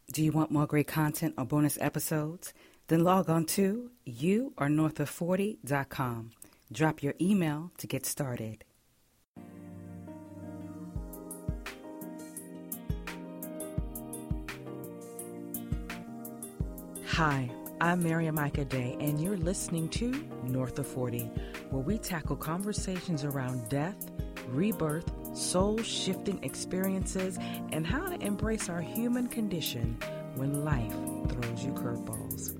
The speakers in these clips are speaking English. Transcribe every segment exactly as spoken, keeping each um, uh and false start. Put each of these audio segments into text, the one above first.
Do you want more great content or bonus episodes? Then log on to you are north of forty dot com. Drop your email to get started. Hi, I'm Miriam Micah Day, and you're listening to North of forty, where we tackle conversations around death, rebirth, soul-shifting experiences, and how to embrace our human condition when life throws you curveballs.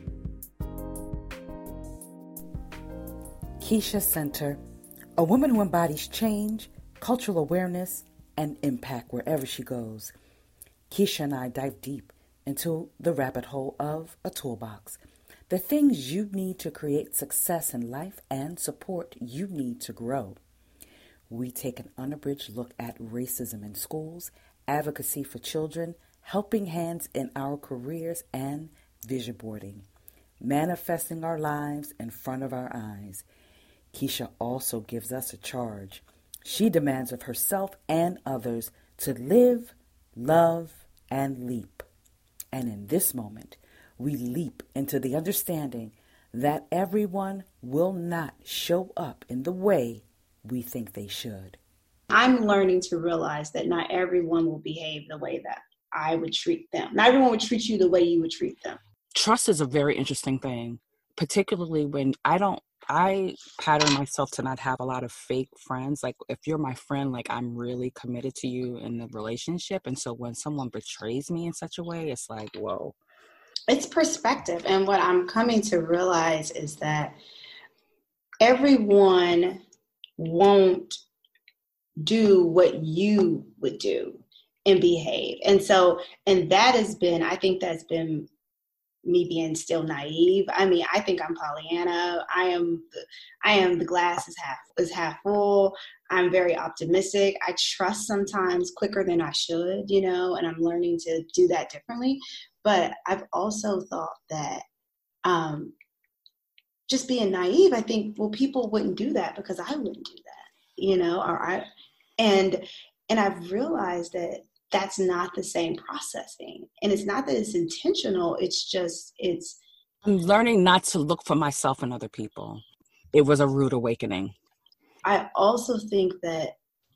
Keisha Center, a woman who embodies change, cultural awareness, and impact wherever she goes. Keisha and I dive deep into the rabbit hole of a toolbox, the things you need to create success in life and support you need to grow. We take an unabridged look at racism in schools, advocacy for children, helping hands in our careers, and vision boarding, manifesting our lives in front of our eyes. Keisha also gives us a charge. She demands of herself and others to live, love, and leap. And in this moment, we leap into the understanding that everyone will not show up in the way we think they should. I'm learning to realize that not everyone will behave the way that I would treat them. Not everyone would treat you the way you would treat them. Trust is a very interesting thing, particularly when I don't, I pattern myself to not have a lot of fake friends. Like if you're my friend, like I'm really committed to you in the relationship. And so when someone betrays me in such a way, it's like, whoa. It's perspective. And what I'm coming to realize is that everyone won't do what you would do and behave. And so, and that has been, I think that's been me being still naive. I mean, I think I'm Pollyanna. I am, I am the glass is half, is half full. I'm very optimistic. I trust sometimes quicker than I should, you know, and I'm learning to do that differently. But I've also thought that, um, just being naive, I think, well, people wouldn't do that because I wouldn't do that, you know, or I, and, and I've realized that that's not the same processing. And it's not that it's intentional. It's just, it's. I'm learning not to look for myself in other people. It was a rude awakening. I also think that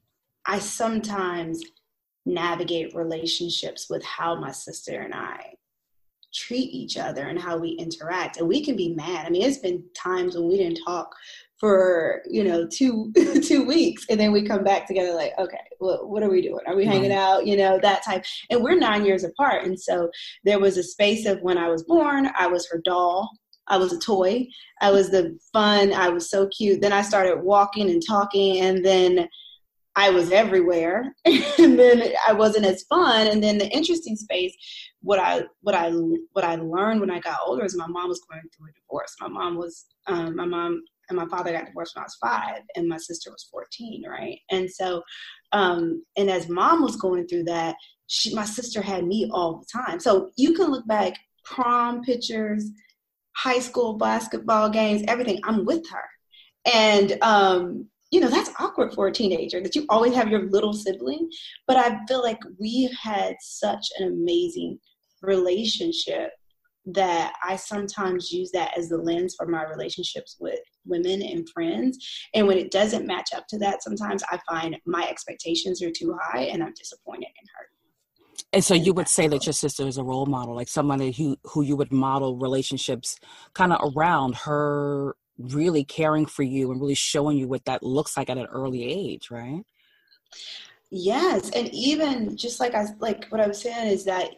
I sometimes navigate relationships with how my sister and I treat each other and how we interact, and we can be mad. I mean, it's been times when we didn't talk for, you know, two two weeks, and then we come back together like, okay, well, what are we doing? Are we hanging out? You know, that type. And we're nine years apart, and so there was a space of when I was born, I was her doll. I was a toy. I was the fun. I was so cute. Then I started walking and talking, and then I was everywhere, and then I wasn't as fun. And then the interesting space, what I what I what I learned when I got older is my mom was going through a divorce. My mom was um, my mom and my father got divorced when I was five, and my sister was fourteen, right? And so, um, and as mom was going through that, she, my sister had me all the time. So you can look back, prom pictures, high school basketball games, everything. I'm with her, and um, you know, that's awkward for a teenager that you always have your little sibling. But I feel like we've had such an amazing relationship that I sometimes use that as the lens for my relationships with women and friends. And when it doesn't match up to that, sometimes I find my expectations are too high and I'm disappointed in her. And so you would say that your sister is a role model, like somebody who, who you would model relationships kind of around, her really caring for you and really showing you what that looks like at an early age, right? Yes. And even just like I, like what I was saying is that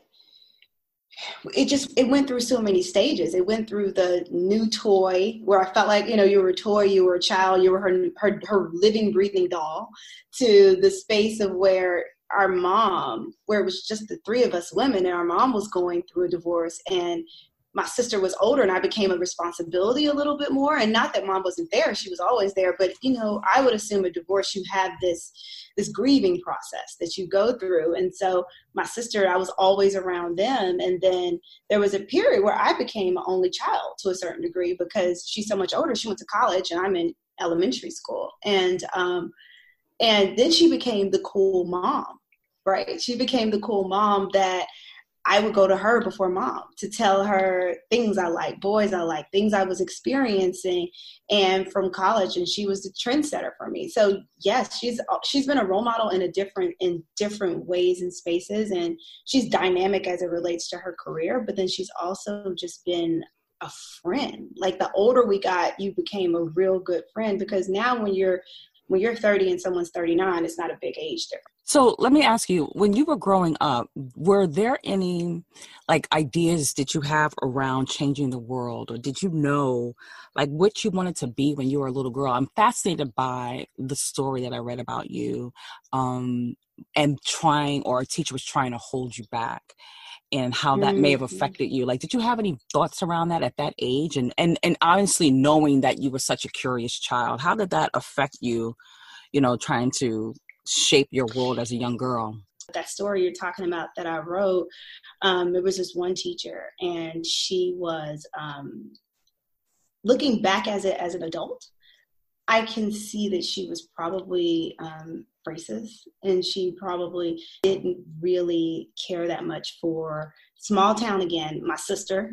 it just, it went through so many stages. It went through the new toy where I felt like, you know, you were a toy, you were a child, you were her, her, her living, breathing doll, to the space of where our mom, where it was just the three of us women, and our mom was going through a divorce, and my sister was older and I became a responsibility a little bit more. And not that mom wasn't there, she was always there. But, you know, I would assume a divorce, you have this, this grieving process that you go through. And so my sister, I was always around them. And then there was a period where I became an only child to a certain degree because she's so much older. She went to college and I'm in elementary school. And, um, and then she became the cool mom, right? She became the cool mom that I would go to her before mom to tell her things I like, boys I like, things I was experiencing and from college. And she was the trendsetter for me. So yes, she's, she's been a role model in a different, in different ways and spaces. And she's dynamic as it relates to her career, but then she's also just been a friend. Like the older we got, you became a real good friend, because now when you're, when you're thirty and someone's thirty-nine, it's not a big age difference. So let me ask you, when you were growing up, were there any like ideas that you have around changing the world, or did you know like what you wanted to be when you were a little girl? I'm fascinated by the story that I read about you, um, and trying, or a teacher was trying to hold you back, and how that may have affected you. Like, did you have any thoughts around that at that age? And, and, and honestly, knowing that you were such a curious child, how did that affect you, you know, trying to shape your world as a young girl? That story you're talking about that I wrote, um, it was this one teacher, and she was, um, looking back as a, as an adult, I can see that she was probably um, racist, and she probably didn't really care that much for small town again. My sister,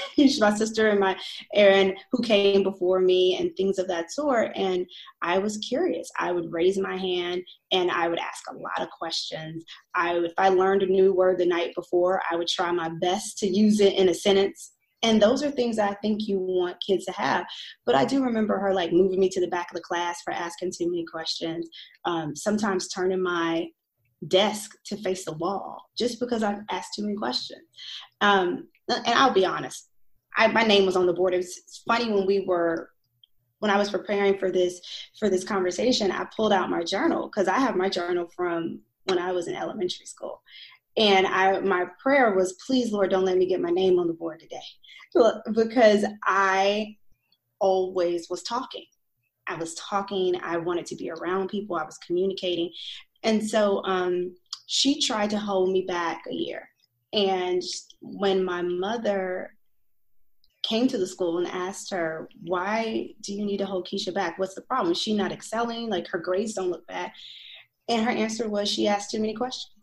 my sister and my Erin, who came before me, and things of that sort. And I was curious. I would raise my hand and I would ask a lot of questions. I, if I learned a new word the night before, I would try my best to use it in a sentence. And those are things that I think you want kids to have. But I do remember her like moving me to the back of the class for asking too many questions. Um, sometimes turning my desk to face the wall just because I've asked too many questions. Um, and I'll be honest, I, my name was on the board. It was it's funny when we were, when I was preparing for this, for this conversation, I pulled out my journal, because I have my journal from when I was in elementary school. And I, my prayer was, please, Lord, don't let me get my name on the board today. Because I always was talking. I was talking. I wanted to be around people. I was communicating. And so um, she tried to hold me back a year. And when my mother came to the school and asked her, why do you need to hold Keisha back? What's the problem? Is she not excelling? Like, her grades don't look bad. And her answer was, she asked too many questions.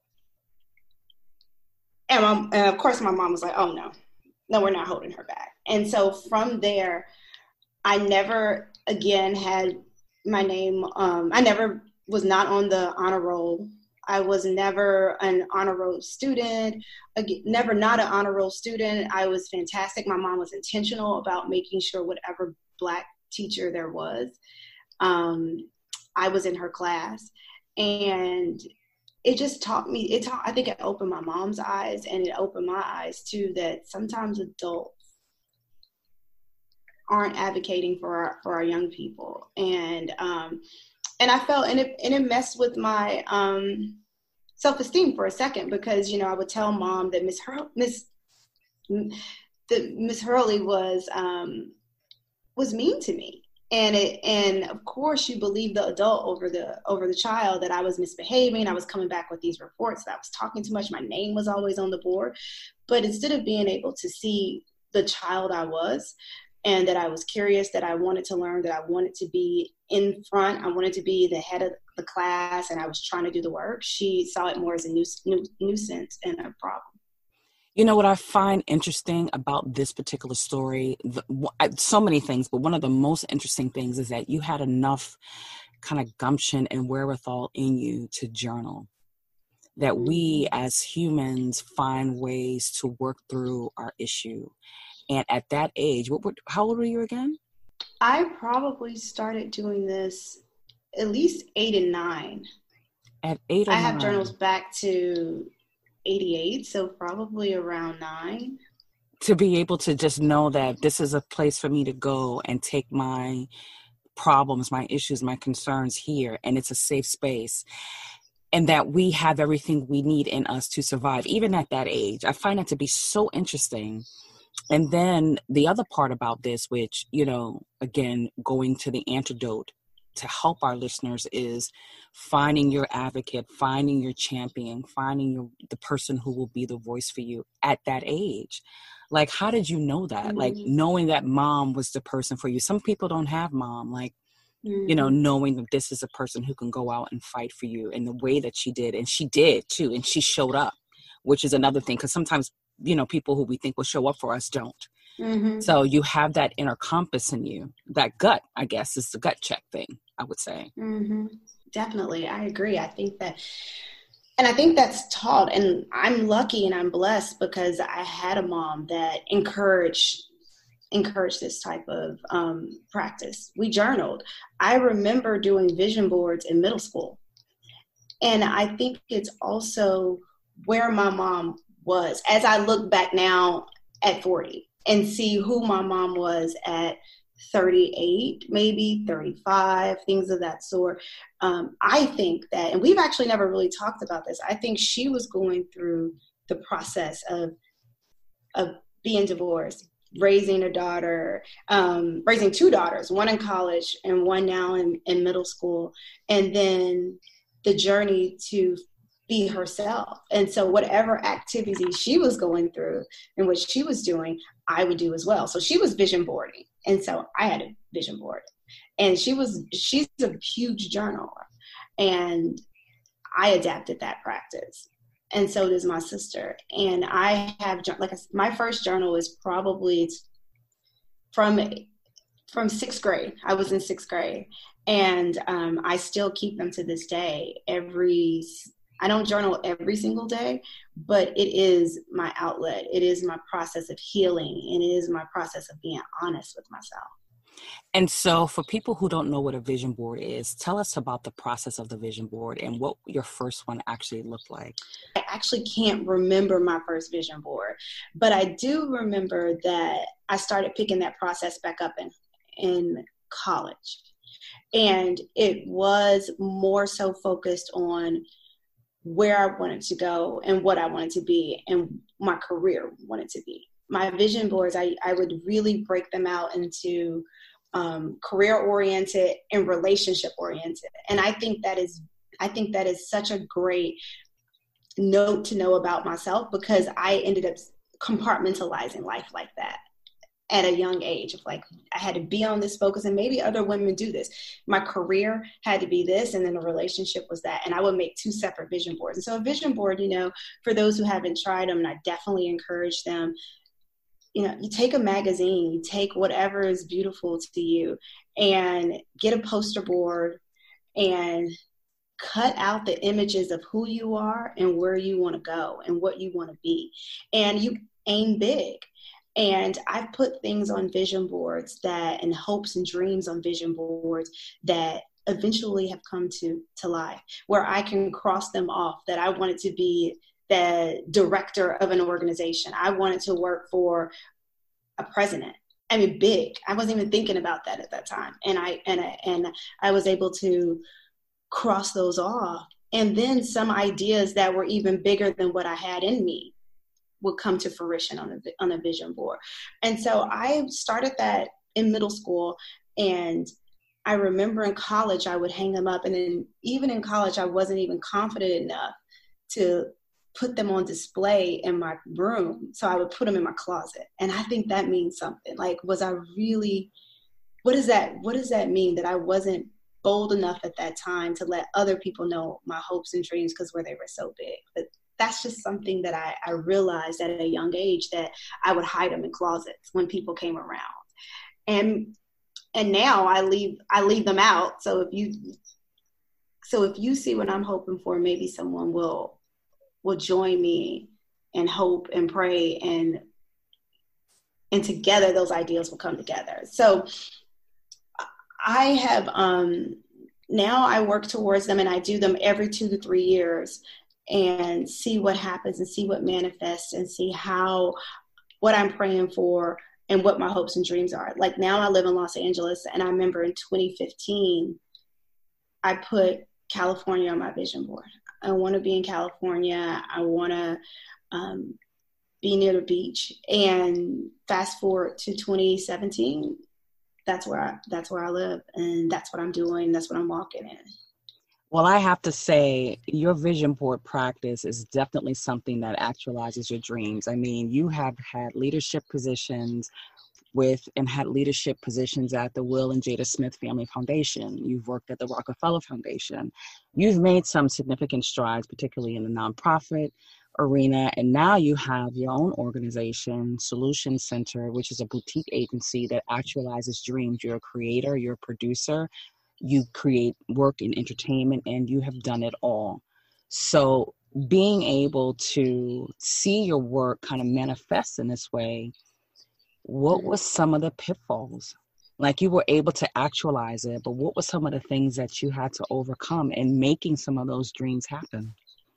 And, my, and of course, my mom was like, oh, no, no, we're not holding her back. And so from there, I never again had my name. Um, I never was not on the honor roll. I was never an honor roll student, again, never not an honor roll student. I was fantastic. My mom was intentional about making sure whatever Black teacher there was, um, I was in her class. And it just taught me, it taught, I think it opened my mom's eyes, and it opened my eyes too, that sometimes adults aren't advocating for our, for our young people. And, um, and I felt, and it, and it messed with my, um, self-esteem for a second, because, you know, I would tell mom that Miss Hur- Miss, that Miss Hurley was, um, was mean to me. And it, and of course you believe the adult over the, over the child, that I was misbehaving. I was coming back with these reports that I was talking too much. My name was always on the board, but instead of being able to see the child I was, and that I was curious, that I wanted to learn, that I wanted to be in front, I wanted to be the head of the class, and I was trying to do the work, she saw it more as a nuis- nu- nuisance and a problem. You know what I find interesting about this particular story? The, so many things, but one of the most interesting things is that you had enough kind of gumption and wherewithal in you to journal. That we as humans find ways to work through our issue. And at that age, what were, how old were you again? I probably started doing this at least eight and nine. At eight or I nine? have journals back to eighty-eight, so probably around nine. To be able to just know that this is a place for me to go and take my problems, my issues, my concerns here, and it's a safe space. And that we have everything we need in us to survive, even at that age. I find that to be so interesting. And then the other part about this, which, you know, again, going to the antidote to help our listeners, is finding your advocate, finding your champion, finding your, the person who will be the voice for you at that age. Like, how did you know that? Mm-hmm. Like, knowing that mom was the person for you. Some people don't have mom. Like, mm-hmm. you know, knowing that this is a person who can go out and fight for you in the way that she did. And she did, too. And she showed up which is another thing, because sometimes, you know, people who we think will show up for us don't. Mm-hmm. So you have that inner compass in you, that gut, I guess, is the gut check thing, I would say. Mm-hmm. Definitely. I agree. I think that, and I think that's taught, and I'm lucky and I'm blessed because I had a mom that encouraged encourage this type of um, practice. We journaled. I remember doing vision boards in middle school. And I think it's also where my mom was. As I look back now at forty and see who my mom was at thirty-eight, maybe thirty-five, things of that sort. Um, I think that, and we've actually never really talked about this, I think she was going through the process of, of being divorced, raising a daughter, um, raising two daughters, one in college and one now in, in middle school, and then the journey to be herself. And so whatever activity she was going through and what she was doing, I would do as well. So she was vision boarding. And so I had a vision board. And she was, she's a huge journaler. And I adapted that practice. And so does my sister. And I have, like, my first journal is probably from from sixth grade. I was in sixth grade. And um, I still keep them to this day. Every, I don't journal every single day, but it is my outlet. It is my process of healing. And it is my process of being honest with myself. And so for people who don't know what a vision board is, tell us about the process of the vision board and what your first one actually looked like. I actually can't remember my first vision board, but I do remember that I started picking that process back up in, in college. And it was more so focused on where I wanted to go and what I wanted to be and my career wanted to be. My vision boards, I, I would really break them out into um, career-oriented and relationship-oriented. And I think that is, I think that is such a great note to know about myself, because I ended up compartmentalizing life like that at a young age. Of like, I had to be on this focus, and maybe other women do this. My career had to be this, and then a relationship was that. And I would make two separate vision boards. And so a vision board, you know, for those who haven't tried them, and I definitely encourage them, you know, you take a magazine, you take whatever is beautiful to you and get a poster board and cut out the images of who you are and where you want to go and what you want to be. And you aim big. And I've put things on vision boards that, and hopes and dreams on vision boards that eventually have come to, to life, where I can cross them off, that I wanted to be the director of an organization. I wanted to work for a president. I mean, big. I wasn't even thinking about that at that time. And I, and I, and I was able to cross those off. And then some ideas that were even bigger than what I had in me would come to fruition on a, on a vision board. And so I started that in middle school. And I remember in college, I would hang them up. And then even in college, I wasn't even confident enough to put them on display in my room. So I would put them in my closet. And I think that means something. Like, was I really, what does that, what does that mean that I wasn't bold enough at that time to let other people know my hopes and dreams because where they were so big? But that's just something that I, I realized at a young age, that I would hide them in closets when people came around. And and now I leave I leave them out. So if you so if you see what I'm hoping for, maybe someone will will join me and hope and pray, and and together those ideas will come together. So I have um, now I work towards them, and I do them every two to three years and see what happens and see what manifests and see how, what I'm praying for and what my hopes and dreams are. Like now I live in Los Angeles, and I remember in twenty fifteen, I put California on my vision board. I want to be in California. I want to um, be near the beach. And fast forward to twenty seventeen, that's where I, that's where I live, and that's what I'm doing. That's what I'm walking in. Well, I have to say, your vision board practice is definitely something that actualizes your dreams. I mean, you have had leadership positions with and had leadership positions at the Will and Jada Smith Family Foundation. You've worked at the Rockefeller Foundation. You've made some significant strides, particularly in the nonprofit arena. And now you have your own organization, Solution Center, which is a boutique agency that actualizes dreams. You're a creator, you're a producer, you create work in entertainment, and you have done it all. So being able to see your work kind of manifest in this way, what was some of the pitfalls? Like, you were able to actualize it, but what were some of the things that you had to overcome in making some of those dreams happen?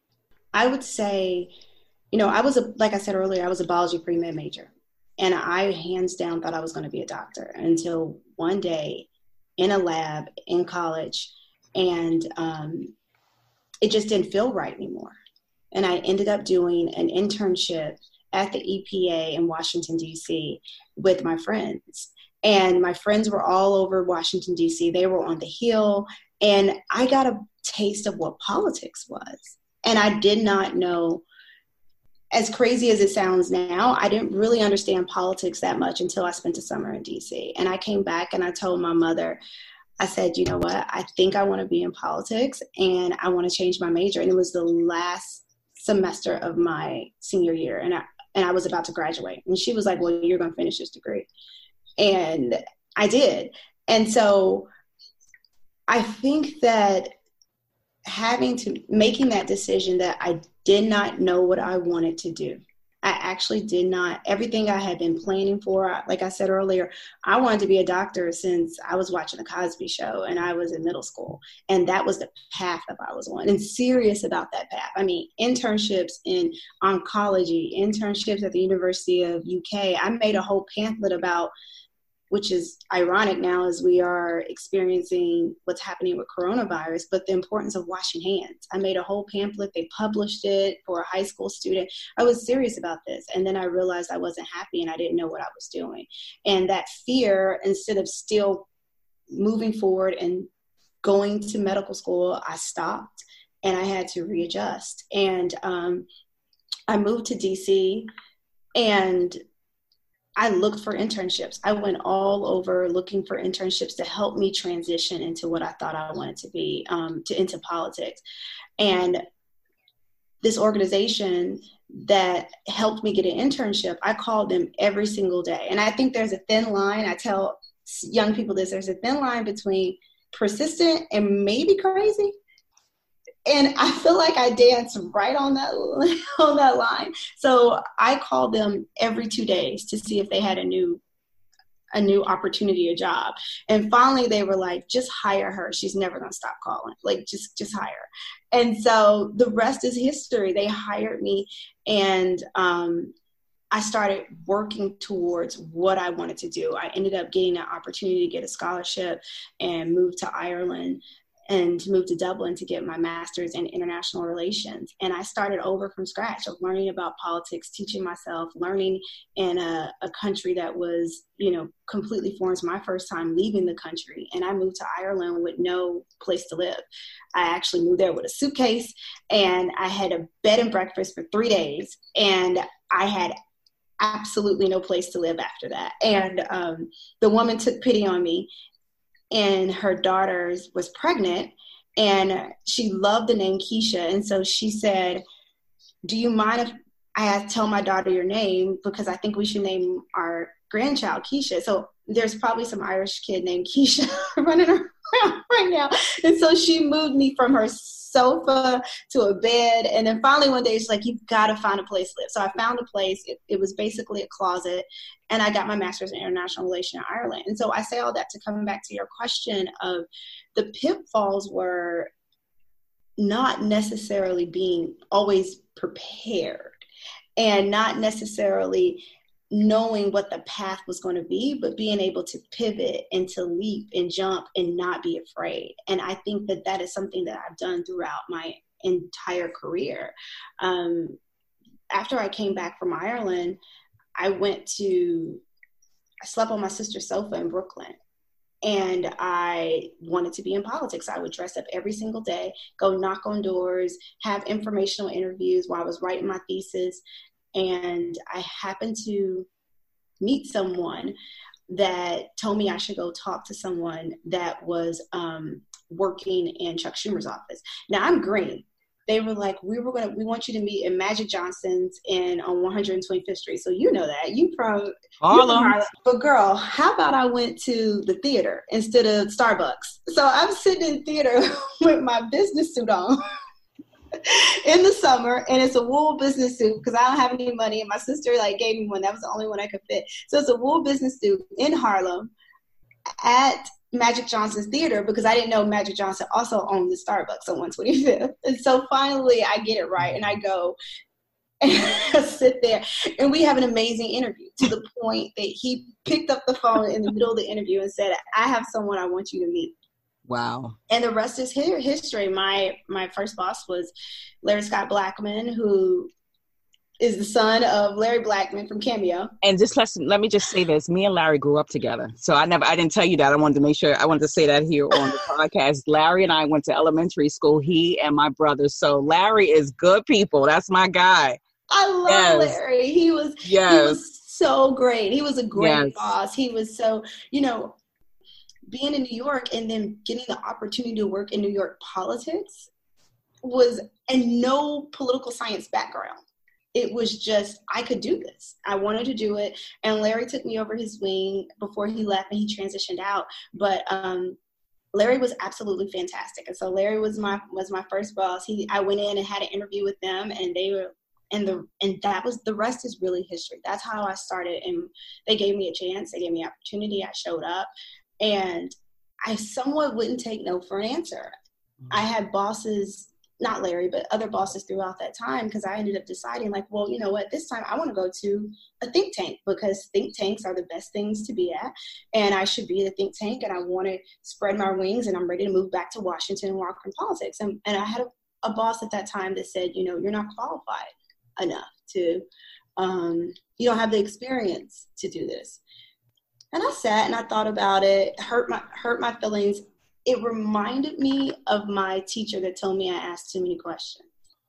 I would say, you know, I was, a, like I said earlier, I was a biology pre-med major, and I hands down thought I was going to be a doctor until one day in a lab in college, and um, it just didn't feel right anymore. And I ended up doing an internship at the E P A in Washington, D C with my friends. And my friends were all over Washington, D C. They were on the Hill. And I got a taste of what politics was. And I did not know, as crazy as it sounds now, I didn't really understand politics that much until I spent a summer in D C. And I came back and I told my mother, I said, you know what, I think I want to be in politics and I want to change my major. And it was the last semester of my senior year, and I and I was about to graduate. And she was like, well, you're going to finish this degree. And I did. And so I think that having to, making that decision that I did not know what I wanted to do. I actually did not, everything I had been planning for, like I said earlier, I wanted to be a doctor since I was watching the Cosby Show and I was in middle school. And that was the path that I was on, and serious about that path. I mean, internships in oncology, internships at the University of U K. I made a whole pamphlet about, which is ironic now as we are experiencing what's happening with coronavirus, but the importance of washing hands. I made a whole pamphlet. They published it for a high school student. I was serious about this. And then I realized I wasn't happy and I didn't know what I was doing. And that fear, instead of still moving forward and going to medical school, I stopped and I had to readjust. And um, I moved to D C and I looked for internships. I went all over looking for internships to help me transition into what I thought I wanted to be, um, to into politics. And this organization that helped me get an internship, I called them every single day. And I think there's a thin line. I tell young people this, there's a thin line between persistent and maybe crazy. And I feel like I danced right on that on that line. So I called them every two days to see if they had a new a new opportunity, a job. And finally they were like, just hire her. She's never going to stop calling. Like, just, just hire her. And so the rest is history. They hired me, and um, I started working towards what I wanted to do. I ended up getting an opportunity to get a scholarship and move to Ireland and to move to Dublin to get my master's in international relations. And I started over from scratch of learning about politics, teaching myself, learning in a, a country that was, you know, completely foreign. My first time leaving the country. And I moved to Ireland with no place to live. I actually moved there with a suitcase, and I had a bed and breakfast for three days. And I had absolutely no place to live after that. And um, the woman took pity on me, and her daughter was pregnant, and she loved the name Keisha. And so she said, do you mind if I tell my daughter your name? Because I think we should name our grandchild Keisha. So there's probably some Irish kid named Keisha running around right now. And so she moved me from her sofa to a bed. And then finally one day she's like, you've got to find a place to live. So I found a place. It, it was basically a closet. And I got my master's in international relations in Ireland. And so I say all that to come back to your question of the pitfalls were not necessarily being always prepared and not necessarily knowing what the path was going to be, but being able to pivot and to leap and jump and not be afraid. And I think that that is something that I've done throughout my entire career. Um, after I came back from Ireland, I went to, I slept on my sister's sofa in Brooklyn. And I wanted to be in politics. I would dress up every single day, go knock on doors, have informational interviews while I was writing my thesis. And I happened to meet someone that told me I should go talk to someone that was um, working in Chuck Schumer's office. Now, I'm green. they were like, we were going to, we want you to meet in Magic Johnson's in on one hundred twenty-fifth Street. So you know that. You from Harlem. Harlem. But girl, how about I went to the theater instead of Starbucks? So I'm sitting in theater with my business suit on in the summer, and it's a wool business suit because I don't have any money, and my sister like gave me one. That was the only one I could fit. So it's a wool business suit in Harlem at Magic Johnson's Theater, because I didn't know Magic Johnson also owned the Starbucks on one twenty-fifth. And so finally I get it right, and I go and sit there, and we have an amazing interview, to the point that he picked up the phone in the middle of the interview and said, I have someone I want you to meet. Wow. And the rest is history. My my first boss was Larry Scott Blackman, who is the son of Larry Blackman from Cameo. And just let let me just say this: me and Larry grew up together. So I never, I didn't tell you that. I wanted to make sure. I wanted to say that here on the podcast. Larry and I went to elementary school. He and my brother. So Larry is good people. That's my guy. I love yes. Larry. He was. Yes. He was so great. He was a great yes. boss. He was so, you know, being in New York and then getting the opportunity to work in New York politics was, and no political science background. It was just, I could do this. I wanted to do it. And Larry took me over his wing before he left and he transitioned out. But um, Larry was absolutely fantastic. And so Larry was my was my first boss. He I went in and had an interview with them, and they were and the and that was the rest is really history. That's how I started, and they gave me a chance. They gave me opportunity. I showed up, and I somewhat wouldn't take no for an answer. I had bosses, not Larry, but other bosses throughout that time, because I ended up deciding, like, well, you know what, this time I want to go to a think tank, because think tanks are the best things to be at, and I should be at a think tank, and I want to spread my wings, and I'm ready to move back to Washington and work in politics. And, and I had a, a boss at that time that said, you know, you're not qualified enough to, um, you don't have the experience to do this. And I sat and I thought about it, hurt my hurt my feelings. It reminded me of my teacher that told me I asked too many questions.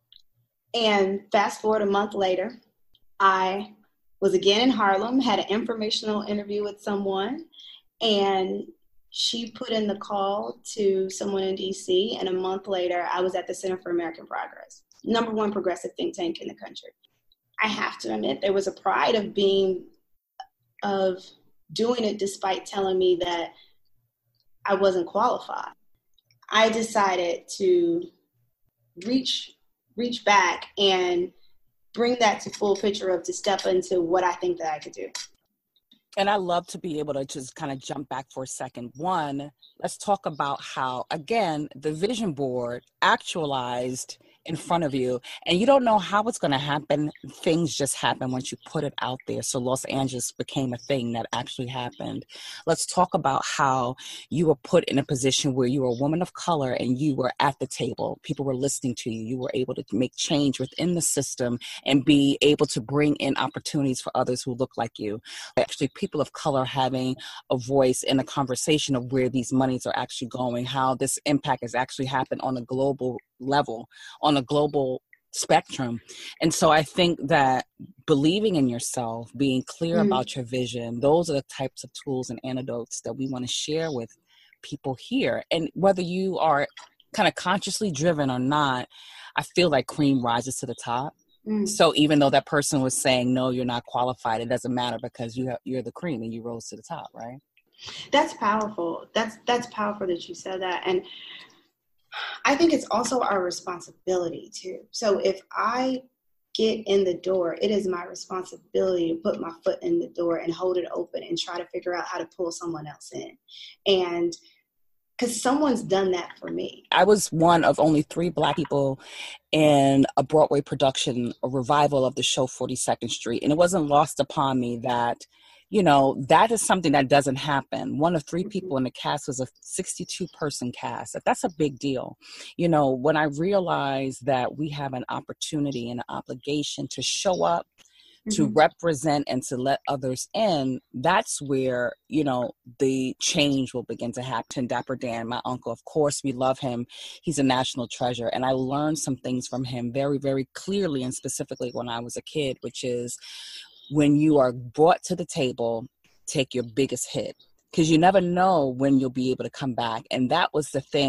And fast forward a month later, I was again in Harlem, had an informational interview with someone, and she put in the call to someone in D C, and a month later, I was at the Center for American Progress, number one progressive think tank in the country. I have to admit, there was a pride of being, of doing it despite telling me that I wasn't qualified. I decided to reach reach back and bring that to full picture of to step into what I think that I could do. And I love to be able to just kind of jump back for a second. One, let's talk about how, again, the vision board actualized in front of you, and you don't know how it's going to happen. Things just happen once you put it out there. So Los Angeles became a thing that actually happened. Let's talk about how you were put in a position where you were a woman of color and you were at the table. People were listening to you. You were able to make change within the system and be able to bring in opportunities for others who look like you. Actually, people of color having a voice in a conversation of where these monies are actually going, how this impact has actually happened on a global level, on a global spectrum. And so I think that believing in yourself, being clear mm. about your vision, those are the types of tools and antidotes that we want to share with people here. And whether you are kind of consciously driven or not, I feel like cream rises to the top. Mm. So even though that person was saying, no, you're not qualified, it doesn't matter because you have, you're the cream and you rose to the top, right? That's powerful. That's, that's powerful that you said that. And I think it's also our responsibility too. So if I get in the door, it is my responsibility to put my foot in the door and hold it open and try to figure out how to pull someone else in. And because someone's done that for me. I was one of only three Black people in a Broadway production, a revival of the show forty-second Street. And it wasn't lost upon me that, you know, that is something that doesn't happen. One of three people in the cast was a sixty-two person cast. That's a big deal. You know, when I realized that we have an opportunity and an obligation to show up, mm-hmm. to represent and to let others in, that's where, you know, the change will begin to happen. Dapper Dan, my uncle, of course, we love him. He's a national treasure. And I learned some things from him very, very clearly and specifically when I was a kid, which is, when you are brought to the table, take your biggest hit, because you never know when you'll be able to come back. And that was the thing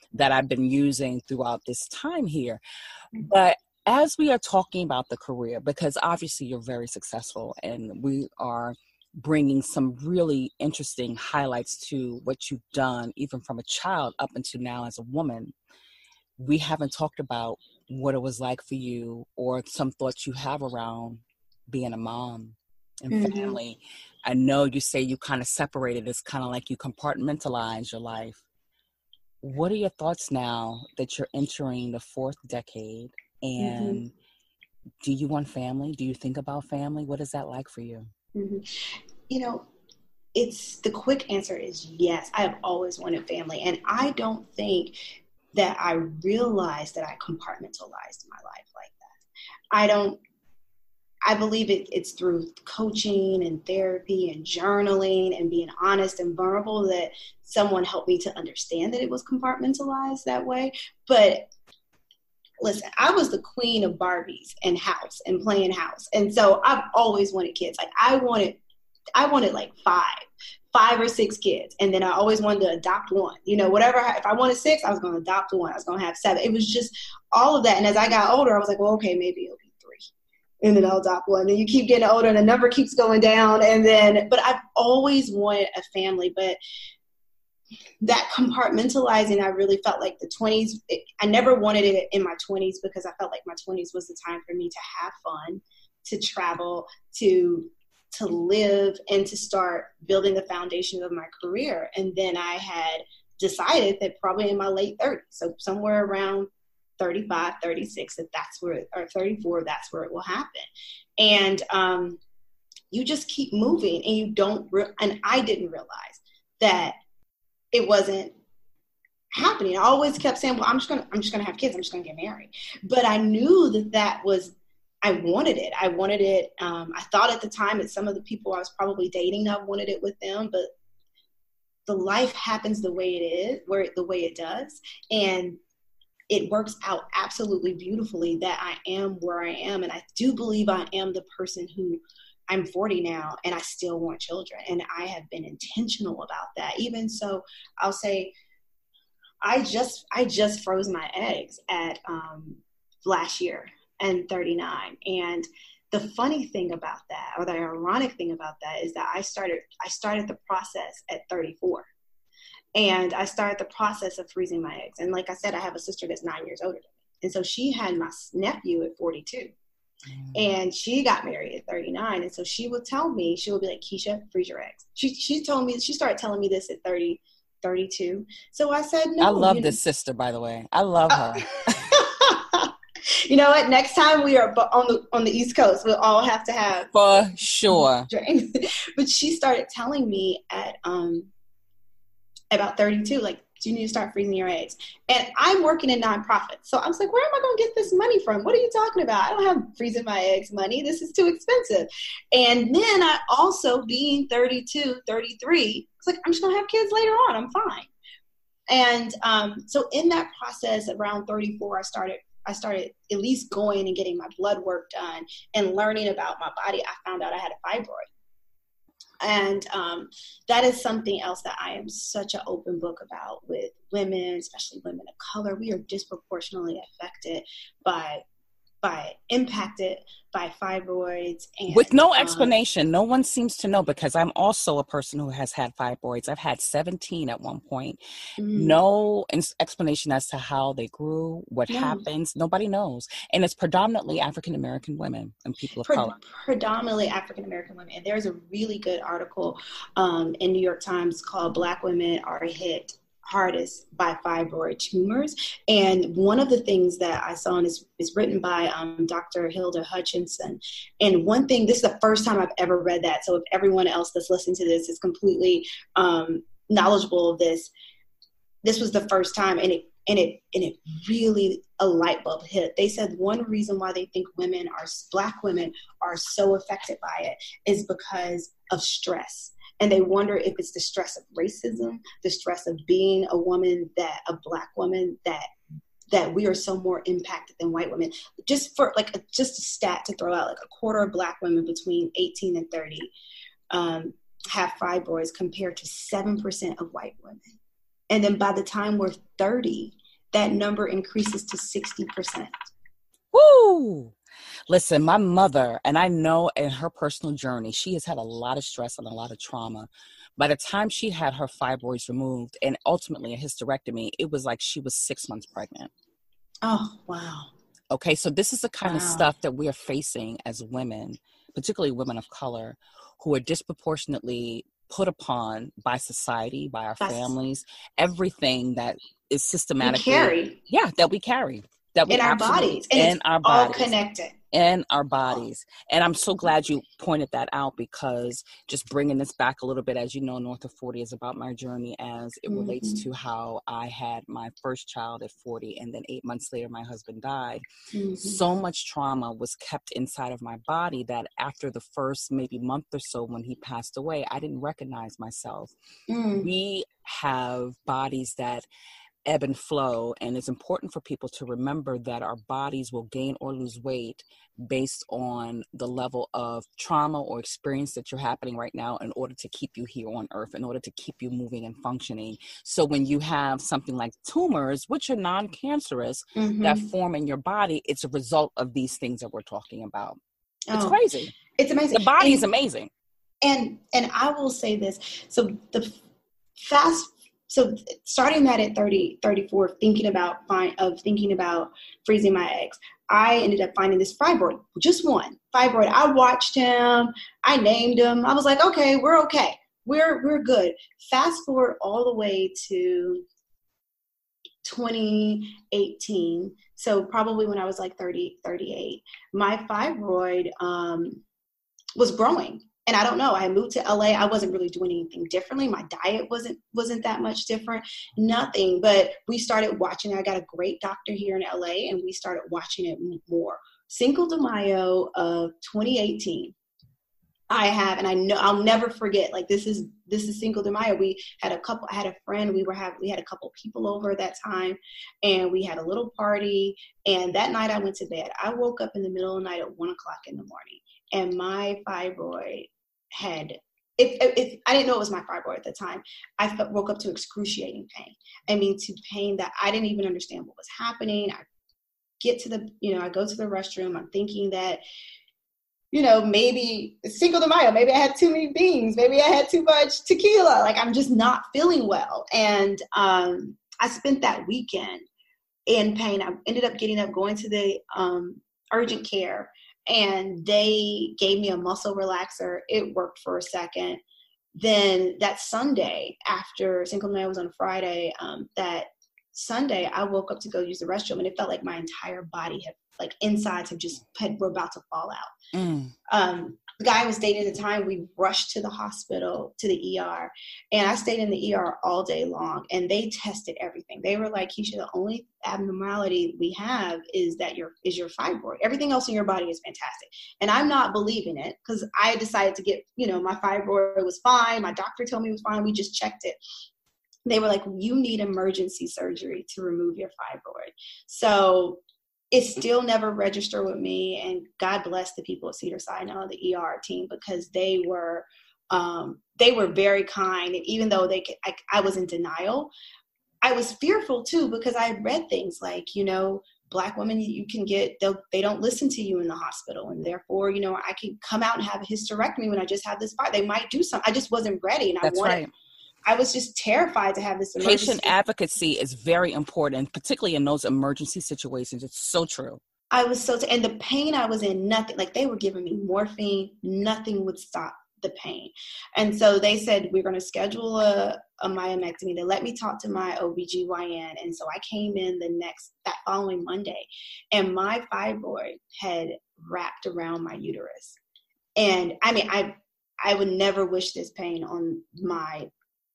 that I've been using throughout this time here. But as we are talking about the career, because obviously you're very successful and we are bringing some really interesting highlights to what you've done, even from a child up until now as a woman, we haven't talked about what it was like for you or some thoughts you have around being a mom and mm-hmm. family. I know you say you kind of separated. It's kind of like you compartmentalize your life. What are your thoughts now that you're entering the fourth decade? And mm-hmm. do you want family? Do you think about family? What is that like for you? Mm-hmm. You know, it's the quick answer is yes. I have always wanted family. And I don't think that I realized that I compartmentalized my life like that. I don't, I believe it, it's through coaching and therapy and journaling and being honest and vulnerable that someone helped me to understand that it was compartmentalized that way. But listen, I was the queen of Barbies and house and playing house. And so I've always wanted kids. Like I wanted, I wanted like five, five or six kids. And then I always wanted to adopt one, you know, whatever. If I wanted six, I was going to adopt one. I was going to have seven. It was just all of that. And as I got older, I was like, well, okay, maybe it'll be three. And then I'll adopt one. And you keep getting older and the number keeps going down. And then, but I've always wanted a family. But that compartmentalizing, I really felt like the twenties, it, I never wanted it in my twenties because I felt like my twenties was the time for me to have fun, to travel, to to live, and to start building the foundation of my career. And then I had decided that probably in my late thirties, so somewhere around thirty-five, thirty-six, that that's where, or thirty-four, that's where it will happen. And um, you just keep moving and you don't, re- and I didn't realize that it wasn't happening. I always kept saying, well, I'm just going to, I'm just going to have kids. I'm just going to get married. But I knew that that was, I wanted it. I wanted it. Um, I thought at the time that some of the people I was probably dating, I wanted it with them, but the life happens the way it is, where it, the way it does. And it works out absolutely beautifully that I am where I am. And I do believe I am the person who, I'm forty now and I still want children. And I have been intentional about that. Even so, I'll say, I just, I just froze my eggs at um, last year and thirty-nine. And the funny thing about that, or the ironic thing about that, is that I started, I started the process at thirty-four. And I started the process of freezing my eggs. And like I said, I have a sister that's nine years older than me. And so she had my nephew at forty-two. And she got married at thirty-nine. And so she would tell me, she would be like, Keisha, freeze your eggs. She she told me, she started telling me this at thirty, thirty-two. So I said, no. I love you this know. sister, by the way. I love her. You know what? Next time we are on the on the East Coast, we'll all have to have. For sure. But she started telling me at um about thirty-two, like, you need to start freezing your eggs. And I'm working in nonprofits. So I was like, where am I going to get this money from? What are you talking about? I don't have freezing my eggs money. This is too expensive. And then I also, being thirty-two, thirty-three, was like, I'm just going to have kids later on. I'm fine. And um, so in that process, around thirty-four, I started, I started at least going and getting my blood work done and learning about my body. I found out I had a fibroid. And um, that is something else that I am such an open book about with women, especially women of color. We are disproportionately affected by, by impacted by fibroids. And, with no um, explanation. No one seems to know, because I'm also a person who has had fibroids. I've had seventeen at one point. Mm-hmm. No explanation as to how they grew, what no. happens. Nobody knows. And it's predominantly African-American women and people of Pre- color. Predominantly African-American women. And there's a really good article um, in New York Times called Black Women Are Hit Hardest by Fibroid Tumors. And one of the things that I saw is, is written by um, Doctor Hilda Hutchinson. And one thing, this is the first time I've ever read that. So if everyone else that's listening to this is completely um, knowledgeable of this, this was the first time. And it, and it, and it really, a light bulb hit. They said one reason why they think women are, Black women are so affected by it is because of stress. And they wonder if it's the stress of racism, the stress of being a woman, that a Black woman, that that we are so more impacted than white women. Just for like a, just a stat to throw out, like a quarter of Black women between eighteen and thirty um, have fibroids compared to seven percent of white women. And then by the time we're thirty, that number increases to sixty percent. Woo! Listen, my mother, and I know in her personal journey, she has had a lot of stress and a lot of trauma. By the time she had her fibroids removed and ultimately a hysterectomy, it was like she was six months pregnant. Oh, wow. Okay, so this is the kind Wow. of stuff that we are facing as women, particularly women of color, who are disproportionately put upon by society, by our That's, families, everything that is systematically, we carry. yeah, that we carry. That we in our absolutely, bodies. And in it's our all bodies. connected. In our bodies. And I'm so glad you pointed that out, because just bringing this back a little bit, as you know, North of forty is about my journey as it mm-hmm. relates to how I had my first child at forty, and then eight months later, my husband died. Mm-hmm. So much trauma was kept inside of my body that after the first maybe month or so when he passed away, I didn't recognize myself. Mm. We have bodies that ebb and flow, and it's important for people to remember that our bodies will gain or lose weight based on the level of trauma or experience that you're happening right now in order to keep you here on earth, in order to keep you moving and functioning. So when you have something like tumors, which are non-cancerous, mm-hmm. that form in your body, it's a result of these things that we're talking about. It's oh, crazy. It's amazing. The body and, is amazing. And and I will say this. So the fast So starting that at thirty, thirty-four, thinking about of thinking about freezing my eggs, I ended up finding this fibroid, just one fibroid. I watched him, I named him. I was like, okay, we're okay. We're, we're good. Fast forward all the way to twenty eighteen. So probably when I was like thirty, thirty-eight, my fibroid um, was growing. And I don't know, I moved to L A. I wasn't really doing anything differently. My diet wasn't wasn't that much different, nothing. But we started watching. I got a great doctor here in L A, and we started watching it more. Cinco de Mayo of twenty eighteen, I have, and I know I'll never forget. Like this is this is Cinco de Mayo. We had a couple. I had a friend. We were have we had a couple people over that time, and we had a little party. And that night I went to bed. I woke up in the middle of the night at one o'clock in the morning, and my fibroid had, if, if I didn't know it was my fibroid at the time, I felt, woke up to excruciating pain. I mean, to pain that I didn't even understand what was happening. I get to the, you know, I go to the restroom. I'm thinking that, you know, maybe it's Cinco de Mayo, maybe I had too many beans, maybe I had too much tequila. Like I'm just not feeling well. And um, I spent that weekend in pain. I ended up getting up, going to the um, urgent care. And they gave me a muscle relaxer. It worked for a second. Then that Sunday, after Cinco de Mayo was on Friday, um, that Sunday, I woke up to go use the restroom, and it felt like my entire body had, like insides had just had, were about to fall out. Mm. Um, the guy I was dating at the time, we rushed to the hospital, to the E R, and I stayed in the E R all day long, and they tested everything. They were like, Keisha, the only abnormality we have is that your is your fibroid. Everything else in your body is fantastic. And I'm not believing it, because I decided to get, you know, my fibroid was fine. My doctor told me it was fine. We just checked it. They were like, you need emergency surgery to remove your fibroid. So it still never registered with me, and God bless the people at Cedars-Sinai, the E R team, because they were um, they were very kind. And even though they could, I, I was in denial, I was fearful too, because I read things like, you know, Black women, you can get, they don't listen to you in the hospital, and therefore, you know, I can come out and have a hysterectomy when I just have this part. They might do something. I just wasn't ready, and That's I wanted. Right. I was just terrified to have this emergency. Patient advocacy is very important, particularly in those emergency situations. It's so true. I was so, t- and the pain I was in, nothing, like they were giving me morphine, nothing would stop the pain. And so they said, we're going to schedule a, a myomectomy. They let me talk to my O B G Y N. And so I came in the next, that following Monday, and my fibroid had wrapped around my uterus. And I mean, I, I would never wish this pain on my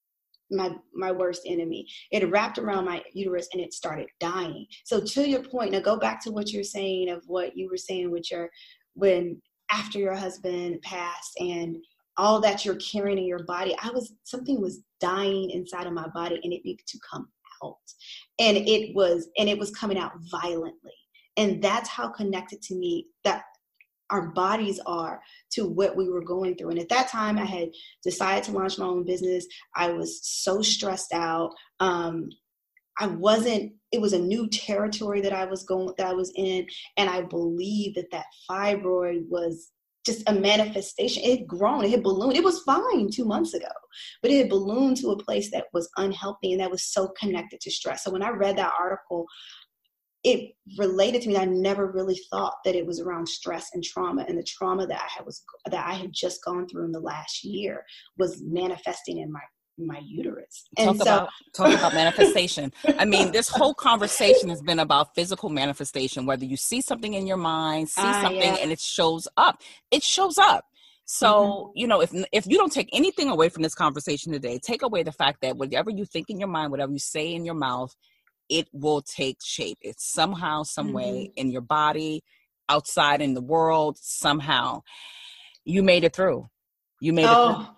my my worst enemy. It wrapped around my uterus and it started dying. So to your point, now go back to what you're saying of what you were saying with your, when after your husband passed and all that you're carrying in your body, I was, something was dying inside of my body, and it needed to come out. And it was, and it was coming out violently. And that's how connected to me that our bodies are to what we were going through. And at that time, I had decided to launch my own business. I was so stressed out. Um, I wasn't, it was a new territory that I was going, that I was in. And I believe that that fibroid was just a manifestation. It had grown, it had ballooned. It was fine two months ago, but it had ballooned to a place that was unhealthy and that was so connected to stress. So when I read that article, it related to me. I never really thought that it was around stress and trauma, and the trauma that I had was that I had just gone through in the last year was manifesting in my my uterus. And talk so, about talk about manifestation. I mean, this whole conversation has been about physical manifestation. Whether you see something in your mind, see uh, something, yeah. and it shows up. It shows up. So, mm-hmm. you know, if if you don't take anything away from this conversation today, take away the fact that whatever you think in your mind, whatever you say in your mouth, it will take shape. It's somehow, some mm-hmm. way in your body, outside in the world, somehow. You made it through. You made oh. it through.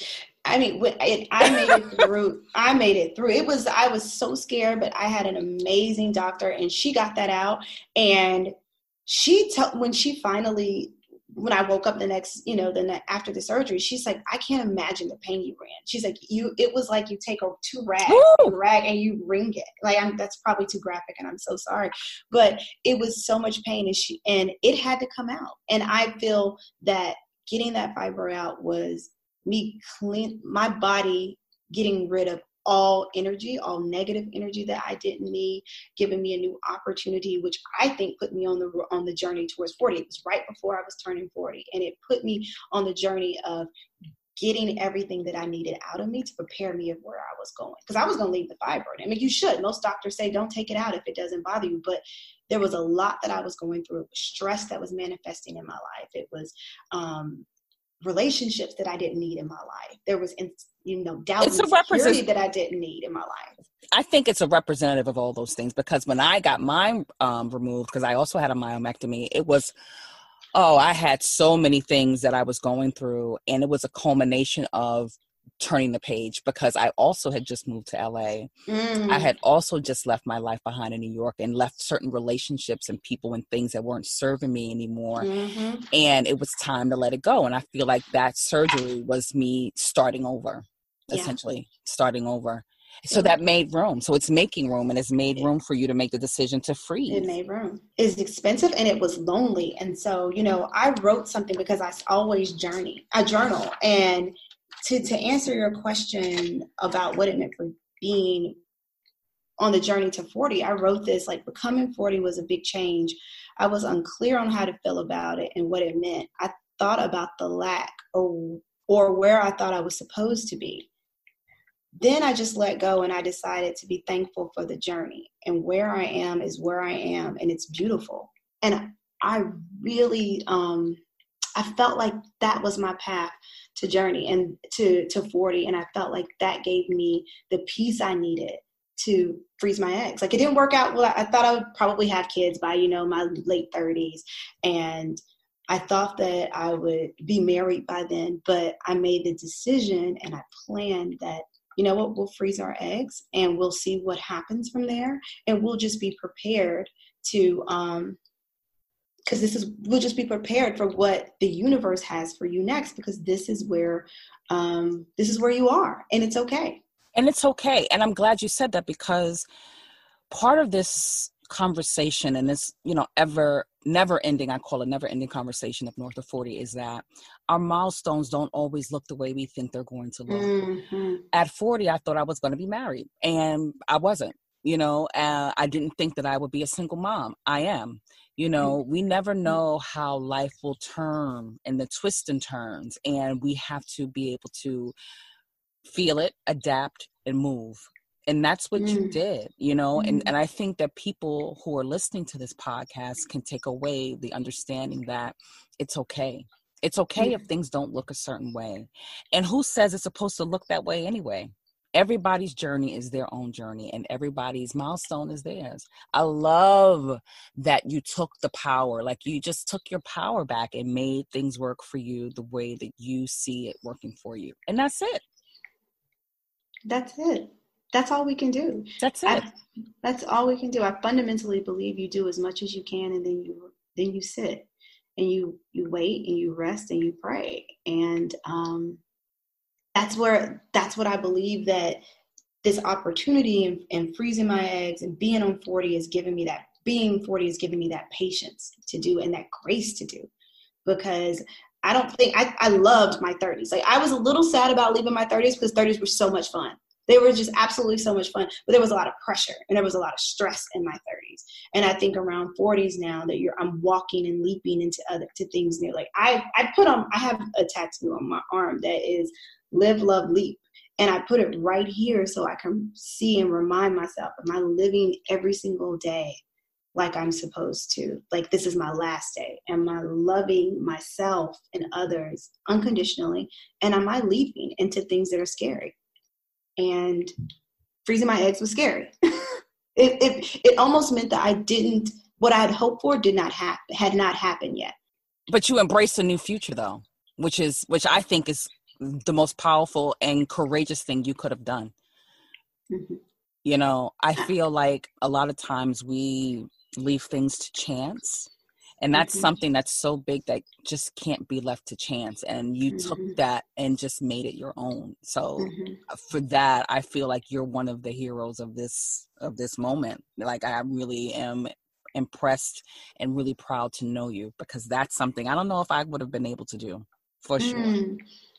I mean, it, I made it through. I made it through. It was, I was so scared, but I had an amazing doctor and she got that out. And she, t- when she finally, when I woke up the next, you know, the ne- after the surgery, she's like, I can't imagine the pain you ran. She's like, you, it was like you take a two rag, a rag and you wring it. Like, I'm, that's probably too graphic and I'm so sorry, but it was so much pain and she, and it had to come out. And I feel that getting that fiber out was me clean, my body getting rid of all energy, all negative energy that I didn't need, giving me a new opportunity, which I think put me on the on the journey towards forty. It was right before I was turning forty. And it put me on the journey of getting everything that I needed out of me to prepare me of where I was going. Because I was going to leave the fibroid. I mean, you should. Most doctors say don't take it out if it doesn't bother you. But there was a lot that I was going through. It was stress that was manifesting in my life. It was um, relationships that I didn't need in my life. There was, you know, doubt and insecurity that I didn't need in my life. I think it's a representative of all those things, because when I got mine um, removed, because I also had a myomectomy, it was, oh, I had so many things that I was going through, and it was a culmination of turning the page, because I also had just moved to L A. Mm. I had also just left my life behind in New York and left certain relationships and people and things that weren't serving me anymore. Mm-hmm. And it was time to let it go. And I feel like that surgery was me starting over, yeah. essentially starting over. So that made room. So it's making room, and it's made room for you to make the decision to freeze. It made room. It's expensive and it was lonely. And so, you know, I wrote something because I always journey, I journal. And to, to answer your question about what it meant for being on the journey to forty, I wrote this, like, becoming forty was a big change. I was unclear on how to feel about it and what it meant. I thought about the lack or, or where I thought I was supposed to be. Then I just let go and I decided to be thankful for the journey, and where I am is where I am, and it's beautiful. And I really, um, I felt like that was my path to journey and to, to forty. And I felt like that gave me the peace I needed to freeze my eggs. Like, it didn't work out. Well, I thought I would probably have kids by, you know, my late thirties. And I thought that I would be married by then, but I made the decision and I planned that, you know what, we'll freeze our eggs and we'll see what happens from there. And we'll just be prepared to, um, because this is, we'll just be prepared for what the universe has for you next, because this is where, um, this is where you are, and it's okay. And it's okay. And I'm glad you said that, because part of this conversation and this, you know, ever, never ending, I call it never ending conversation of North of forty, is that our milestones don't always look the way we think they're going to look. Mm-hmm. At forty, I thought I was going to be married, and I wasn't, you know, uh, I didn't think that I would be a single mom. I am. You know, we never know how life will turn and the twists and turns, and we have to be able to feel it, adapt, and move. And that's what mm. you did, you know, mm. and, and I think that people who are listening to this podcast can take away the understanding that it's okay. It's okay mm. if things don't look a certain way. And who says it's supposed to look that way anyway? Everybody's journey is their own journey, and everybody's milestone is theirs. I love that you took the power, like you just took your power back and made things work for you the way that you see it working for you. And that's it. That's it. That's all we can do. That's it. I, that's all we can do. I fundamentally believe you do as much as you can, and then you then you sit and you, you wait and you rest and you pray. And um, that's where, that's what I believe that this opportunity and, and freezing my eggs and being on forty is giving me that, being forty is giving me that patience to do and that grace to do. Because I don't think, I, I loved my thirties. Like I was a little sad about leaving my thirties because thirties were so much fun. They were just absolutely so much fun, but there was a lot of pressure and there was a lot of stress in my thirties. And I think around forties now that you're, I'm walking and leaping into other, to things new. Like I, I put on, I have a tattoo on my arm that is live, love, leap. And I put it right here so I can see and remind myself, am I living every single day like I'm supposed to? Like this is my last day. Am I loving myself and others unconditionally? And am I leaping into things that are scary? And freezing my eggs was scary. it, it it almost meant that I didn't, what I had hoped for did not happen, had not happened yet. But you embraced a new future though, which is, which I think is the most powerful and courageous thing you could have done. Mm-hmm. You know, I feel like a lot of times we leave things to chance, and that's mm-hmm. something that's so big that just can't be left to chance. And you mm-hmm. took that and just made it your own. So mm-hmm. for that, I feel like you're one of the heroes of this, of this moment. Like I really am impressed and really proud to know you, because that's something I don't know if I would have been able to do, for sure. Mm.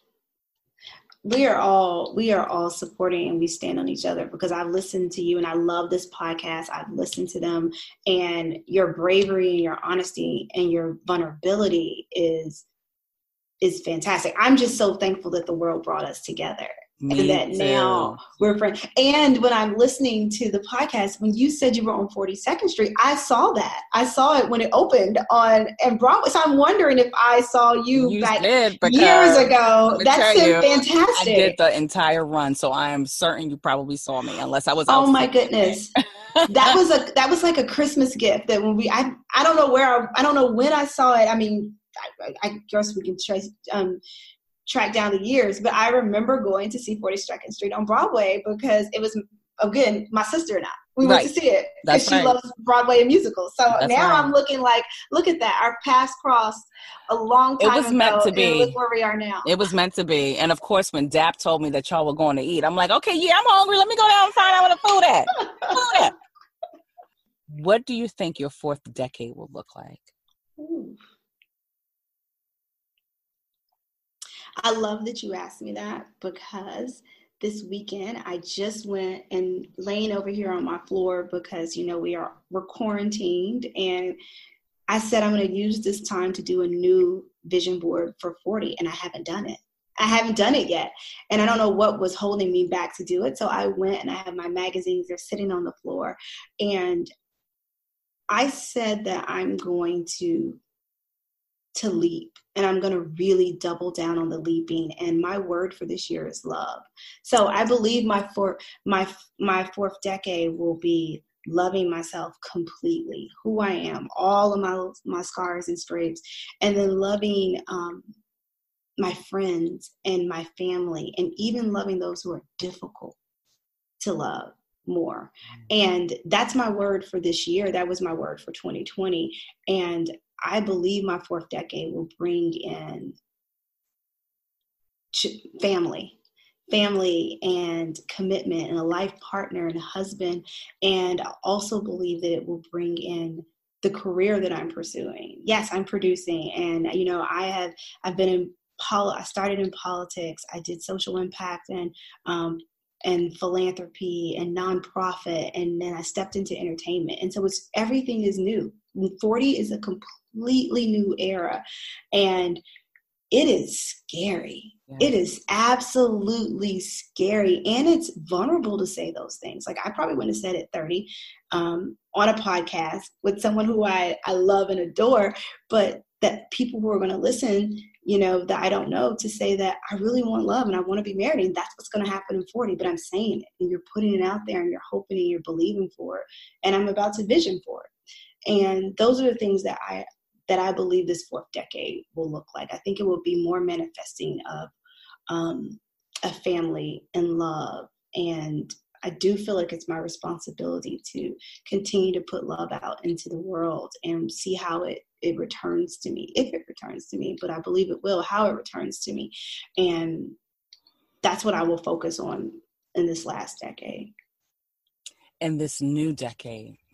We are all, we are all supporting and we stand on each other, because I've listened to you and I love this podcast. I've listened to them, and your bravery and your honesty and your vulnerability is, is fantastic. I'm just so thankful that the world brought us together. Me and that too. Now we're friends. And when I'm listening to the podcast, when you said you were on forty-second Street, I saw that. I saw it when it opened on and Broadway. So I'm wondering if I saw you, you back did, years ago. That's you, fantastic. I did the entire run, so I am certain you probably saw me, unless I was. Oh my goodness, that was a that was like a Christmas gift. That when we, I I don't know where I, I don't know when I saw it. I mean, I, I guess we can trace. Um, track down the years, but I remember going to see forty-second Street on Broadway because it was, again, my sister and I, we right. went to see it because she right. loves Broadway and musicals. So That's now right. I'm looking like, look at that, our paths crossed a long time ago. It was ago, meant to be. Look where we are now. It was meant to be. And of course, when Dap told me that y'all were going to eat, I'm like, okay, yeah, I'm hungry. Let me go down and find out where the food at. Food at. What do you think your fourth decade will look like? Ooh. I love that you asked me that, because this weekend I just went and laying over here on my floor because, you know, we are, we're quarantined, and I said I'm going to use this time to do a new vision board for forty, and I haven't done it. I haven't done it yet. And I don't know what was holding me back to do it. So I went and I have my magazines, they're sitting on the floor. And I said that I'm going to to leap, and I'm going to really double down on the leaping. And my word for this year is love. So I believe my four, my, my fourth decade will be loving myself completely, who I am, all of my, my scars and scrapes, and then loving, um, my friends and my family, and even loving those who are difficult to love more. And that's my word for this year. That was my word for twenty twenty. And I believe my fourth decade will bring in family, family and commitment, and a life partner and a husband. And I also believe that it will bring in the career that I'm pursuing. Yes, I'm producing. And, you know, I have, I've been in poli- I started in politics. I did social impact and, um, and philanthropy and nonprofit. And then I stepped into entertainment. And so it's, everything is new. forty is a completely new era, and it is scary. Yeah. It is absolutely scary. And it's vulnerable to say those things. Like I probably wouldn't have said it thirty um, on a podcast with someone who I, I love and adore, but that people who are going to listen, you know, that I don't know, to say that I really want love and I want to be married, and that's what's going to happen in forty, but I'm saying it, and you're putting it out there, and you're hoping, and you're believing for it, and I'm about to vision for it. And those are the things that I, that I believe this fourth decade will look like. I think it will be more manifesting of um, a family and love and I do feel like it's my responsibility to continue to put love out into the world and see how it, it returns to me, if it returns to me, but I believe it will, how it returns to me. And that's what I will focus on in this last decade. In this new decade,